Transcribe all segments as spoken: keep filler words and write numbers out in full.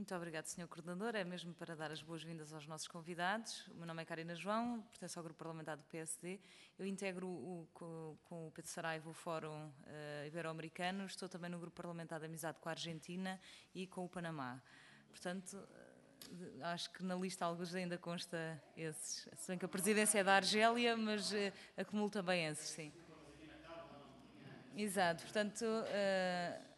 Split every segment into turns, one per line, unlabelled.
Muito obrigado, senhor Coordenador. É mesmo para dar as boas-vindas aos nossos convidados. O meu nome é Karina João, pertenço ao Grupo Parlamentar do P S D. Eu integro o, com, com o Pedro Saraiva o Fórum uh, Ibero-Americano. Estou também no Grupo Parlamentar de Amizade com a Argentina e com o Panamá. Portanto, uh, acho que na lista alguns ainda consta esses. Se bem que a presidência é da Argélia, mas uh, acumulo também esses, sim. Exato, portanto... Uh,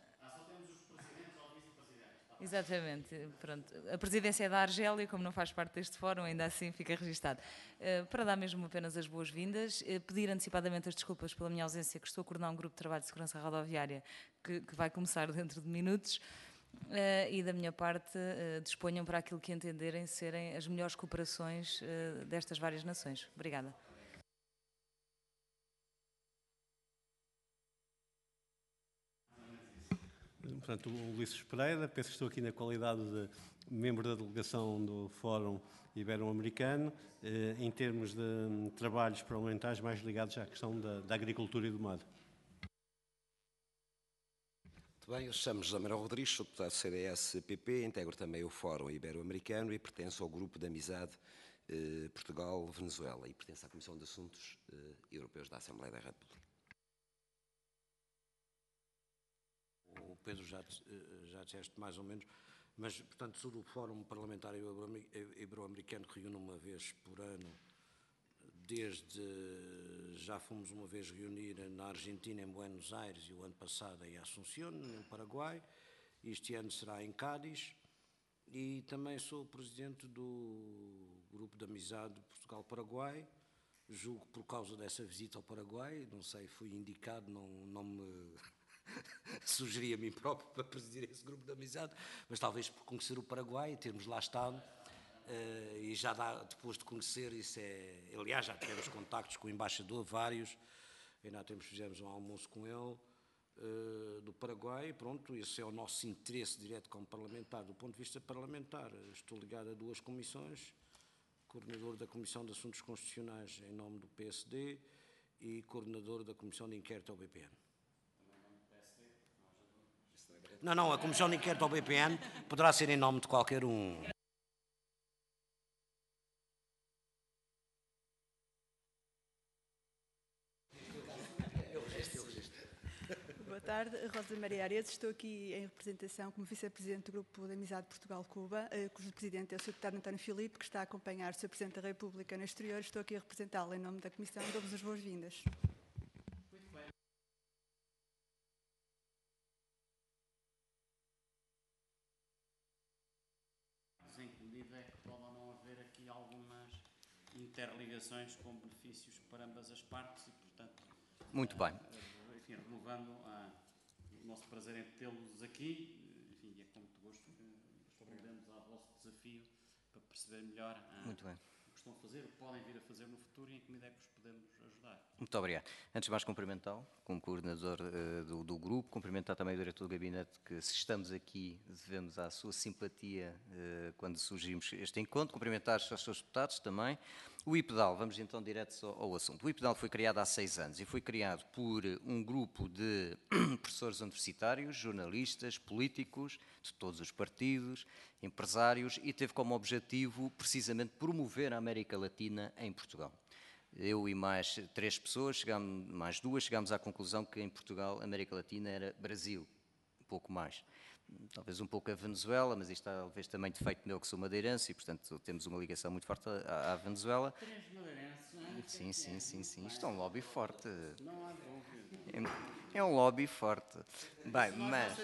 Exatamente, pronto. A presidência é da Argélia, como não faz parte deste fórum, ainda assim fica registado. Uh, para dar mesmo apenas as boas-vindas, uh, pedir antecipadamente as desculpas pela minha ausência, que estou a coordenar um grupo de trabalho de segurança rodoviária que, que vai começar dentro de minutos, uh, e da minha parte uh, disponham para aquilo que entenderem serem as melhores cooperações uh, destas várias nações. Obrigada.
Portanto, o Ulisses Pereira, penso que estou aqui na qualidade de membro da delegação do Fórum Ibero-Americano, eh, em termos de trabalhos parlamentares mais ligados à questão da, da agricultura e do mar.
Muito bem, eu chamo José Manuel Rodrigues, sou deputado do C D S-P P, integro também o Fórum Ibero-Americano e pertenço ao Grupo de Amizade eh, Portugal-Venezuela e pertenço à Comissão de Assuntos eh, Europeus da Assembleia da República.
O Pedro já, já disseste mais ou menos, mas, portanto, sou do Fórum Parlamentar Ibero-Americano que reúne uma vez por ano, desde, já fomos uma vez reunir na Argentina, em Buenos Aires, e o ano passado em Asunción, no Paraguai, este ano será em Cádiz, e também sou presidente do Grupo de Amizade Portugal-Paraguai, julgo por causa dessa visita ao Paraguai, não sei, fui indicado, não, não me... sugeri a mim próprio para presidir esse grupo de amizade, mas talvez por conhecer o Paraguai e termos lá estado, uh, e já dá, depois de conhecer, isso é... Aliás, já tivemos contactos com o embaixador, vários, ainda temos, fizemos um almoço com ele, uh, do Paraguai, e pronto, esse é o nosso interesse direto como parlamentar. Do ponto de vista parlamentar, estou ligado a duas comissões, coordenador da Comissão de Assuntos Constitucionais em nome do P S D e coordenador da Comissão de Inquérito ao B P N. Não, não, a Comissão de Inquérito ao B P N poderá ser em nome de qualquer um.
Boa tarde, Rosa Maria Aredes. Estou aqui em representação como vice-presidente do Grupo de Amizade Portugal-Cuba, cujo presidente é o senhor deputado António Filipe, que está a acompanhar o senhor Presidente da República no exterior. Estou aqui a representá-lo em nome da Comissão. Dou-vos as boas-vindas.
Em que medida é que pode ou não haver aqui algumas interligações com benefícios para ambas as partes e, portanto,
muito bem.
Enfim, renovando a, o nosso prazer em tê-los aqui, enfim, é com muito gosto que respondemos ao vosso desafio para perceber melhor a,
muito bem.
o que estão a fazer, o que podem vir a fazer no futuro e em que medida é que vos podemos ajudar.
Muito obrigado. Antes de mais, cumprimentá-lo como coordenador uh, do, do grupo, cumprimentar também o diretor do gabinete, que se estamos aqui devemos à sua simpatia uh, quando surgimos este encontro, cumprimentar os seus deputados também. O IPEDAL, vamos então direto ao, ao assunto. O IPEDAL foi criado há seis anos e foi criado por um grupo de professores universitários, jornalistas, políticos, de todos os partidos, empresários, e teve como objetivo precisamente promover a América Latina em Portugal. Eu e mais três pessoas, chegámos, mais duas, chegámos à conclusão que em Portugal, América Latina era Brasil, um pouco mais. Talvez um pouco a Venezuela, mas isto talvez também defeito meu, que sou madeirense, e portanto temos uma ligação muito forte à, à Venezuela.
Três madeirenses, não é?
Sim, sim, sim, sim. Isto é um lobby forte.
Não há dúvida.
É, é um lobby forte. Bem, mas...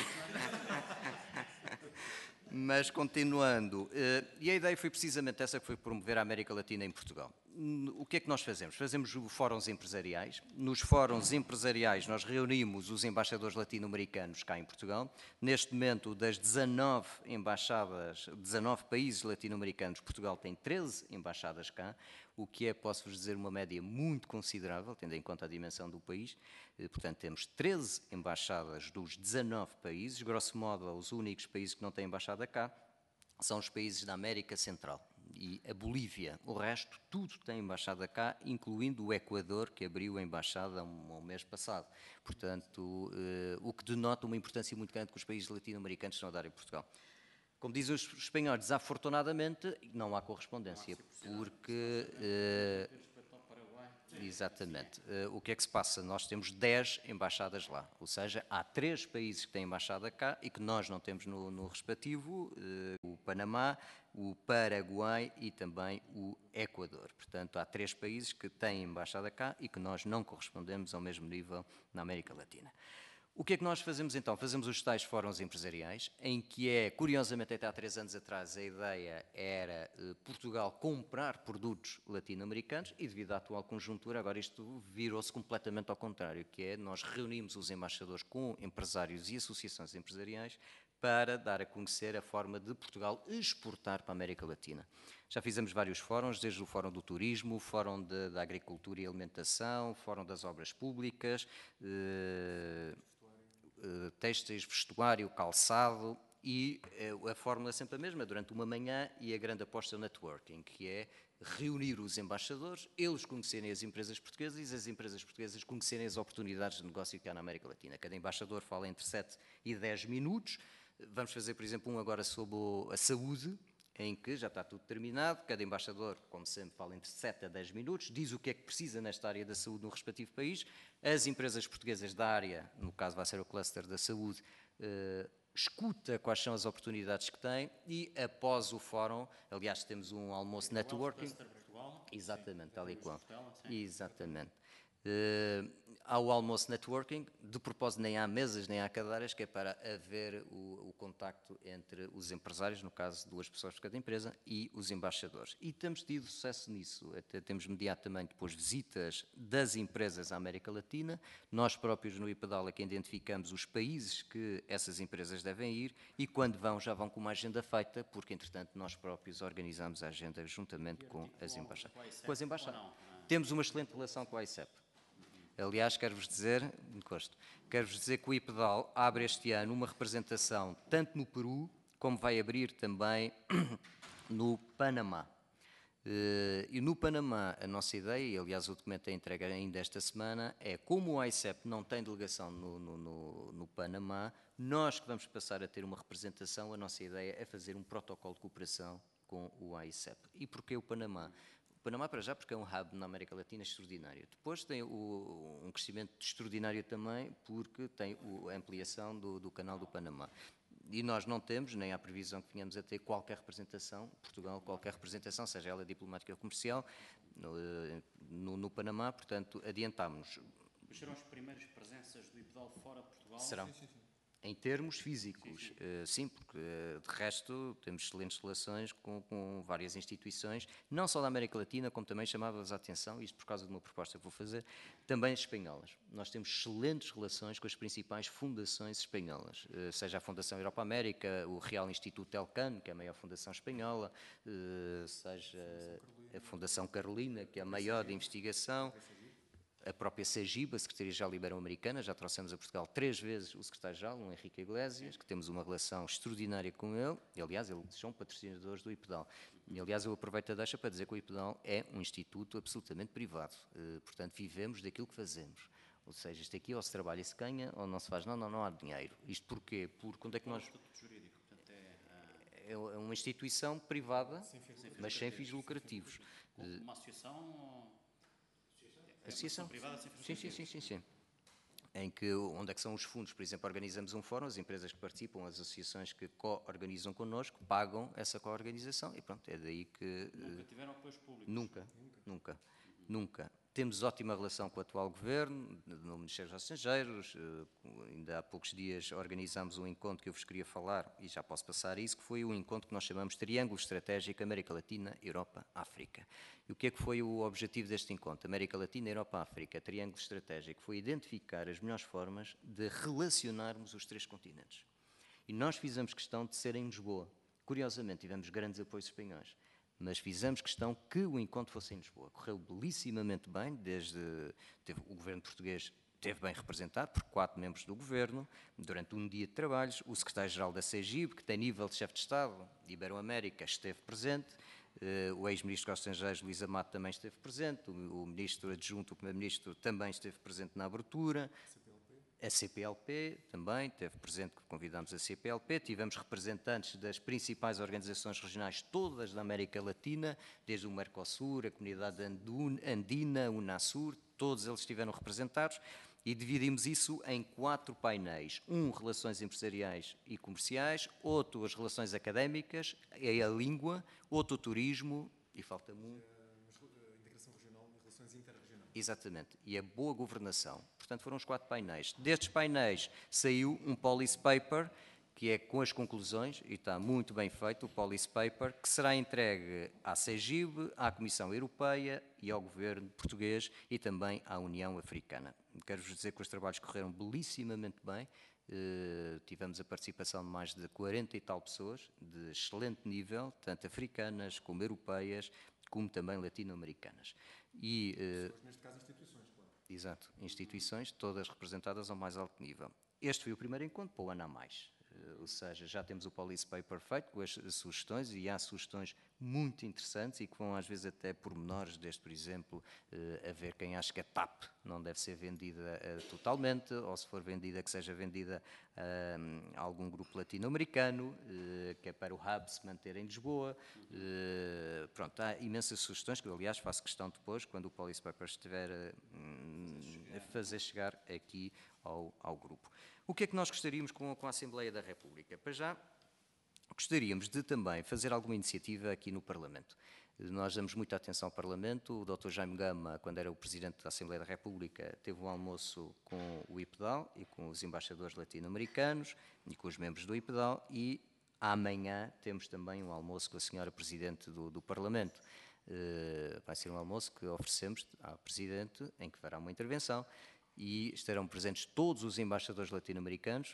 Mas, continuando, e a ideia foi precisamente essa, que foi promover a América Latina em Portugal. O que é que nós fazemos? Fazemos fóruns empresariais. Nos fóruns empresariais nós reunimos os embaixadores latino-americanos cá em Portugal. Neste momento, das dezanove embaixadas, dezanove países latino-americanos, Portugal tem treze embaixadas cá, o que é, posso-vos dizer, uma média muito considerável, tendo em conta a dimensão do país. Portanto, temos treze embaixadas dos dezanove países. Grosso modo, os únicos países que não têm embaixada cá são os países da América Central e a Bolívia. O resto, tudo tem embaixada cá, incluindo o Equador, que abriu a embaixada um, um mês passado. Portanto, eh, o que denota uma importância muito grande que os países latino-americanos estão a dar em Portugal. Como dizem os espanhóis, desafortunadamente, não há correspondência, porque... Uh, exatamente. Uh, o que é que se passa? Nós temos dez embaixadas lá, ou seja, há três países que têm embaixada cá e que nós não temos no, no respectivo, uh, o Panamá, o Paraguai e também o Equador. Portanto, há três países que têm embaixada cá e que nós não correspondemos ao mesmo nível na América Latina. O que é que nós fazemos então? Fazemos os tais fóruns empresariais, em que é, curiosamente, até há três anos atrás, a ideia era eh, Portugal comprar produtos latino-americanos e, devido à atual conjuntura, agora isto virou-se completamente ao contrário, que é nós reunimos os embaixadores com empresários e associações empresariais para dar a conhecer a forma de Portugal exportar para a América Latina. Já fizemos vários fóruns, desde o Fórum do Turismo, o Fórum de, da Agricultura e Alimentação, o Fórum das Obras Públicas, eh, Uh, têxteis, vestuário, calçado e uh, a fórmula é sempre a mesma, durante uma manhã e a grande aposta no networking, que é reunir os embaixadores, eles conhecerem as empresas portuguesas e as empresas portuguesas conhecerem as oportunidades de negócio que há na América Latina. Cada embaixador fala entre sete e dez minutos. Vamos fazer, por exemplo, um agora sobre a saúde, em que já está tudo terminado, cada embaixador, como sempre, fala entre sete a dez minutos, diz o que é que precisa nesta área da saúde no respectivo país, as empresas portuguesas da área, no caso vai ser o cluster da saúde, eh, escuta quais são as oportunidades que têm e após o fórum, aliás temos um almoço networking, exatamente, tal e qual, exatamente. Uh, há o almoço networking, de propósito nem há mesas nem há cadeiras, que é para haver o, o contacto entre os empresários, no caso duas pessoas por cada empresa, e os embaixadores. E temos tido sucesso nisso, até temos mediado também depois visitas das empresas à América Latina, nós próprios no IPEDAL é que identificamos os países que essas empresas devem ir e quando vão já vão com uma agenda feita, porque entretanto nós próprios organizamos a agenda juntamente com as embaixadas. Com as embaixadas. Temos uma excelente relação com a I C E P. Aliás, quero-vos dizer, encosto, quero-vos dizer que o IPEDAL abre este ano uma representação tanto no Peru, como vai abrir também no Panamá. E no Panamá, a nossa ideia, e aliás o documento é entregue ainda esta semana, é como o I C E P não tem delegação no, no, no, no Panamá, nós que vamos passar a ter uma representação, a nossa ideia é fazer um protocolo de cooperação com o I C E P. E porquê o Panamá? O Panamá, para já, porque é um hub na América Latina extraordinário. Depois tem o, um crescimento extraordinário também, porque tem o, a ampliação do, do canal do Panamá. E nós não temos, nem há previsão que venhamos a ter qualquer representação, Portugal, qualquer representação, seja ela diplomática ou comercial, no, no, no Panamá, portanto, adiantámos-nos.
Mas serão as primeiras presenças do IPEDAL fora de Portugal?
Serão.
Sim, sim, sim.
Em termos físicos,
sim, sim.
Uh, sim, porque uh, de resto temos excelentes relações com, com várias instituições, não só da América Latina, como também chamava-vos a atenção, isto por causa de uma proposta que vou fazer, também espanholas. Nós temos excelentes relações com as principais fundações espanholas, uh, seja a Fundação Europa América, o Real Instituto Elcan, que é a maior fundação espanhola, uh, seja a Fundação Carolina, que é a maior de investigação, a própria SEGIB, a Secretaria-Geral Ibero-Americana, já trouxemos a Portugal três vezes o secretário-geral, o Henrique Iglesias, que temos uma relação extraordinária com ele, e aliás, eles são patrocinadores do IPEDAL. E aliás, eu aproveito a deixa para dizer que o IPEDAL é um instituto absolutamente privado, uh, portanto, vivemos daquilo que fazemos. Ou seja, isto aqui ou se trabalha e se ganha, ou não se faz, não, não, não há dinheiro. Isto porquê? Porque onde é que nós...
Jurídico, portanto, é,
é uma instituição privada,
sem
mas sem fins lucrativos.
Uma associação ou...
Associação?
Privada, sem
sim, sim, sim, sim, sim. Em que, onde é que são os fundos? Por exemplo, organizamos um fórum, as empresas que participam, as associações que co-organizam connosco, pagam essa co-organização e pronto, é daí que...
Nunca tiveram apoios públicos?
Nunca, nunca, nunca. Temos ótima relação com o atual Governo, no Ministério dos Estrangeiros, ainda há poucos dias organizámos um encontro que eu vos queria falar, e já posso passar a isso, que foi o encontro que nós chamamos Triângulo Estratégico América Latina, Europa, África. E o que é que foi o objetivo deste encontro? América Latina, Europa, África, Triângulo Estratégico, foi identificar as melhores formas de relacionarmos os três continentes. E nós fizemos questão de ser em Lisboa. Curiosamente, tivemos grandes apoios espanhóis. Mas fizemos questão que o encontro fosse em Lisboa. Correu belíssimamente bem, desde teve, o governo português esteve bem representado por quatro membros do governo, durante um dia de trabalhos, o secretário-geral da SEGIB, que tem nível de chefe de Estado de Ibero-América, esteve presente, uh, o ex-ministro dos Estrangeiros, Luís Amado, também esteve presente, o, o ministro adjunto, o primeiro-ministro, também esteve presente na abertura, a C P L P também, teve presente que convidámos a C P L P, tivemos representantes das principais organizações regionais todas da América Latina, desde o Mercosul, a Comunidade Andina, o UNASUR, todos eles estiveram representados, e dividimos isso em quatro painéis. Um, relações empresariais e comerciais, outro, as relações académicas, é a língua, outro, turismo, e falta-me um...
Integração regional e relações interregionais.
Exatamente, e a boa governação. Portanto, foram os quatro painéis. Destes painéis saiu um policy paper, que é com as conclusões, e está muito bem feito, o policy paper, que será entregue à CEGIB, à Comissão Europeia e ao Governo português e também à União Africana. Quero-vos dizer que os trabalhos correram belíssimamente bem, uh, tivemos a participação de mais de quarenta e tal pessoas, de excelente nível, tanto africanas como europeias, como também latino-americanas. E, uh,
neste caso, instituições, claro.
Exato, instituições, todas representadas ao mais alto nível. Este foi o primeiro encontro, para o ano a mais. Ou seja, já temos o policy paper feito com as sugestões, e há sugestões muito interessantes e que vão às vezes até pormenores, desde, por exemplo, a ver quem acha que a T A P não deve ser vendida totalmente, ou se for vendida, que seja vendida a algum grupo latino-americano, que é para o hub se manter em Lisboa. Pronto, há imensas sugestões que, aliás, faço questão depois, quando o policy paper estiver a fazer chegar aqui ao, ao grupo. O que é que nós gostaríamos com, com a Assembleia da República? Para já, gostaríamos de também fazer alguma iniciativa aqui no Parlamento. Nós damos muita atenção ao Parlamento. O doutor Jaime Gama, quando era o Presidente da Assembleia da República, teve um almoço com o IPEDAL e com os embaixadores latino-americanos e com os membros do IPEDAL, e amanhã temos também um almoço com a senhora Presidente do, do Parlamento. Uh, vai ser um almoço que oferecemos à Presidente, em que fará uma intervenção, e estarão presentes todos os embaixadores latino-americanos,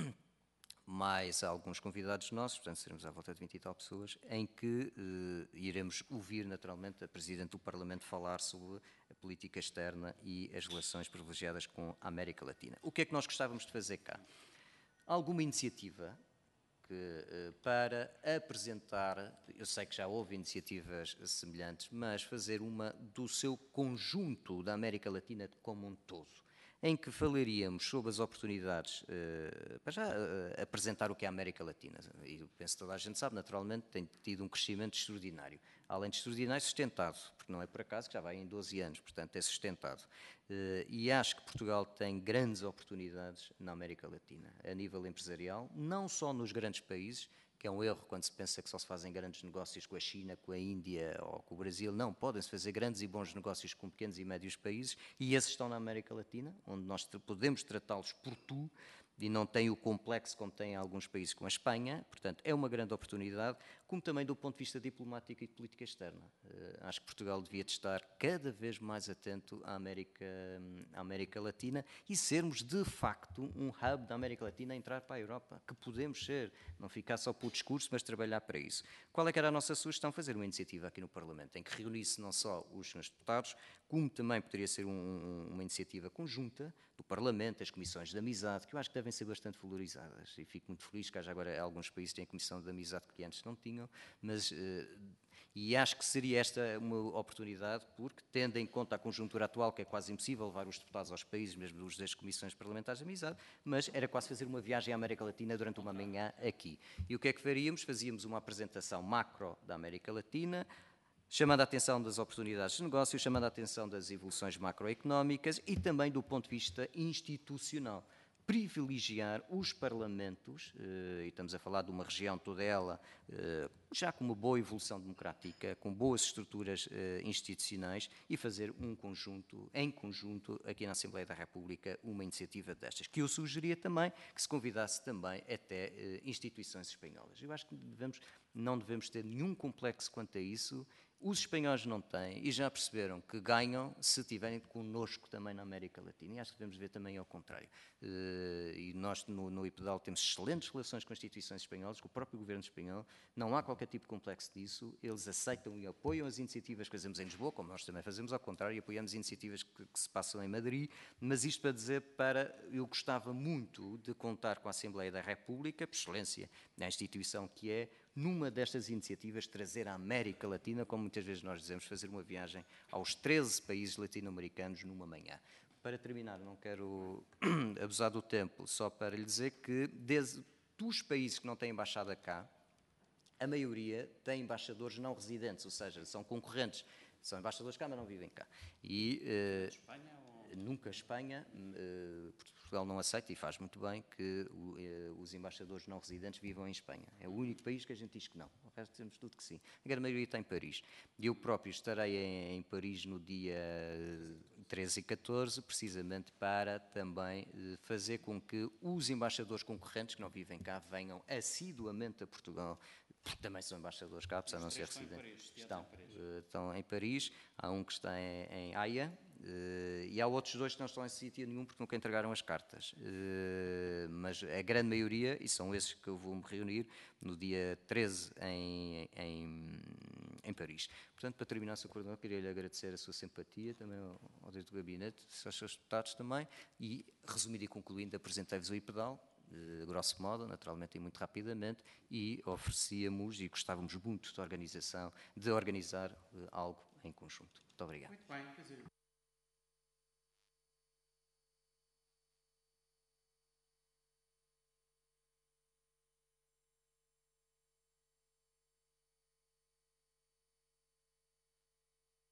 mais alguns convidados nossos, portanto seremos à volta de vinte e tal pessoas, em que eh, iremos ouvir naturalmente a Presidente do Parlamento falar sobre a política externa e as relações privilegiadas com a América Latina. O que é que nós gostávamos de fazer cá? Alguma iniciativa que, eh, para apresentar, eu sei que já houve iniciativas semelhantes, mas fazer uma do seu conjunto da América Latina como um todo, em que falaríamos sobre as oportunidades, eh, para já eh, apresentar o que é a América Latina. E eu penso que toda a gente sabe, naturalmente, tem tido um crescimento extraordinário. Além de extraordinário, sustentado, porque não é por acaso que já vai em doze anos, portanto é sustentado. Eh, e acho que Portugal tem grandes oportunidades na América Latina, a nível empresarial, não só nos grandes países, que é um erro quando se pensa que só se fazem grandes negócios com a China, com a Índia ou com o Brasil. Não, podem-se fazer grandes e bons negócios com pequenos e médios países, e esses estão na América Latina, onde nós podemos tratá-los por tu, e não tem o complexo como tem alguns países como a Espanha. Portanto, é uma grande oportunidade, como também do ponto de vista diplomático e de política externa. Uh, acho que Portugal devia de estar cada vez mais atento à América, à América Latina e sermos, de facto, um hub da América Latina a entrar para a Europa, que podemos ser, não ficar só pelo discurso, mas trabalhar para isso. Qual é que era a nossa sugestão? Fazer uma iniciativa aqui no Parlamento, em que reunisse não só os senhores deputados, como também poderia ser um, uma iniciativa conjunta do Parlamento, as comissões de amizade, que eu acho que devem ser bastante valorizadas, e fico muito feliz que haja agora alguns países que têm a comissão de amizade que antes não tinham, mas, uh, e acho que seria esta uma oportunidade, porque, tendo em conta a conjuntura atual, que é quase impossível levar os deputados aos países, mesmo os das comissões parlamentares de amizade, mas era quase fazer uma viagem à América Latina durante uma manhã aqui. E o que é que faríamos? Fazíamos uma apresentação macro da América Latina, chamando a atenção das oportunidades de negócio, chamando a atenção das evoluções macroeconómicas e também do ponto de vista institucional. Privilegiar os parlamentos, e estamos a falar de uma região toda ela, já com uma boa evolução democrática, com boas estruturas institucionais, e fazer um conjunto, em conjunto, aqui na Assembleia da República, uma iniciativa destas, que eu sugeria também que se convidasse também até instituições espanholas. Eu acho que devemos, não devemos ter nenhum complexo quanto a isso. Os espanhóis não têm, e já perceberam que ganham se estiverem connosco também na América Latina, e acho que devemos ver também ao contrário. E nós no, no IPEDAL temos excelentes relações com as instituições espanholas, com o próprio governo espanhol, não há qualquer tipo de complexo disso, eles aceitam e apoiam as iniciativas que fazemos em Lisboa, como nós também fazemos ao contrário, e apoiamos iniciativas que, que se passam em Madrid, mas isto para dizer, para, eu gostava muito de contar com a Assembleia da República, por excelência, na instituição que é, numa destas iniciativas, trazer a América Latina, como muitas vezes nós dizemos, fazer uma viagem aos treze países latino-americanos numa manhã. Para terminar, não quero abusar do tempo, só para lhe dizer que desde, dos países que não têm embaixada cá, a maioria tem embaixadores não residentes, ou seja, são concorrentes, são embaixadores cá, mas não vivem cá. E eh,
Espanha ou...
nunca a Espanha, eh, Portugal não aceita, e faz muito bem, que o, eh, os embaixadores não residentes vivam em Espanha. É o único país que a gente diz que não. O resto temos tudo que sim. A grande maioria está em Paris. Eu próprio estarei em, em Paris no dia treze e catorze, precisamente para também eh, fazer com que os embaixadores concorrentes que não vivem cá venham assiduamente a Portugal, porque também são embaixadores cá, apesar de não ser residentes. Estão, uh, estão em Paris, há um que está em, em Haia, uh, e há outros dois que não estão em sítio nenhum porque nunca entregaram as cartas. Uh, mas a grande maioria, e são esses que eu vou me reunir no dia treze em, em, em Paris. Portanto, para terminar, Senhor Coordenador, queria-lhe agradecer a sua simpatia, também ao, ao diretor do gabinete, aos seus deputados também, e, resumindo e concluindo, apresentei-vos o I P D A L, de grosso modo, naturalmente e muito rapidamente, e oferecíamos e gostávamos muito de, organização, de organizar uh, algo em conjunto. Muito obrigado.
Muito bem, quer dizer...